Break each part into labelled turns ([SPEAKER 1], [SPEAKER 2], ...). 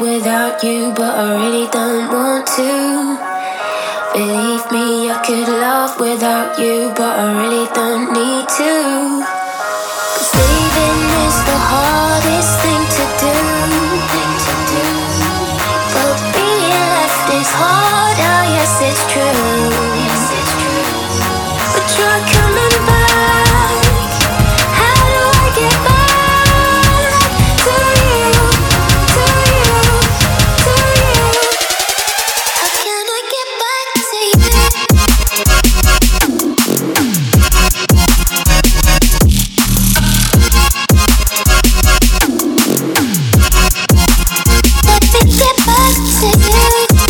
[SPEAKER 1] without you, but I really don't want to. Believe me, I could love without you, but I really don't need to. 'Cause leaving is the hardest thing to do. But being left is harder, yes it's true. But try coming back. How do I get back to you, to you, to you? How can I get back to you? Let me get back to you.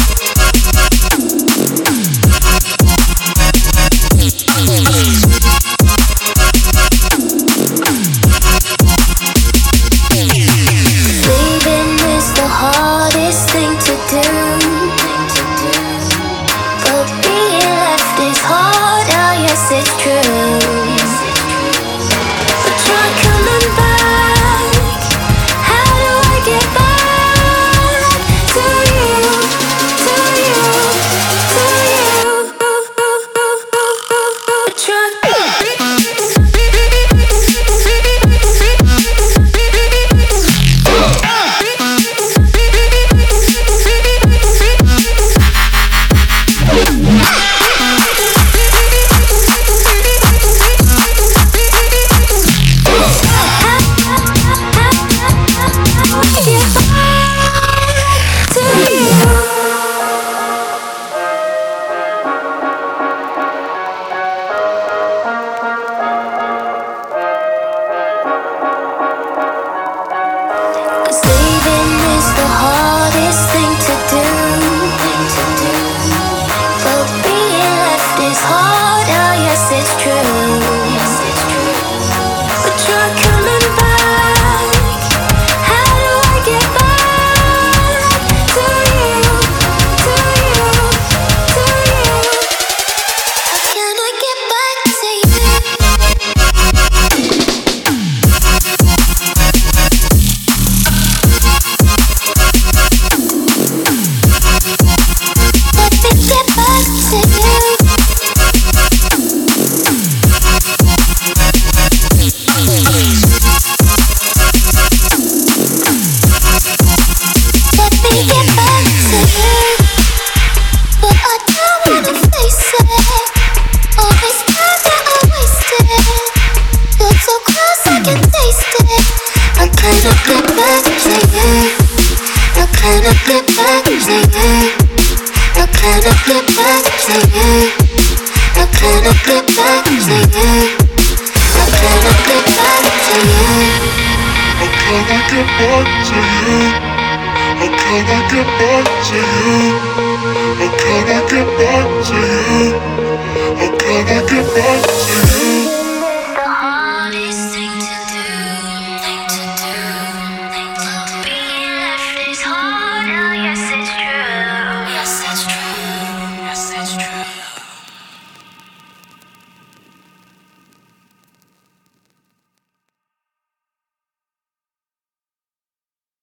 [SPEAKER 1] Leaving is the hardest thing to do. But being left is harder, yes it's true. But try coming back. How do I get back to you, to you, to you? But try. Cause leaving is the hardest thing to do. But being left is harder, yes it's true. But try coming back. How do I get back to you, to you, to you? How can I get back to you? Let me get back to you. Let me get back to you. But I don't wanna face it. All this time that I wasted. You're so close, I can taste it. I cannot get back to you. I cannot get back to you. I cannot get back to you. I cannot get back to you. I cannot get back to you.
[SPEAKER 2] I cannot get back to you. I cannot get back to you. I cannot get back to you. I cannot get back to you.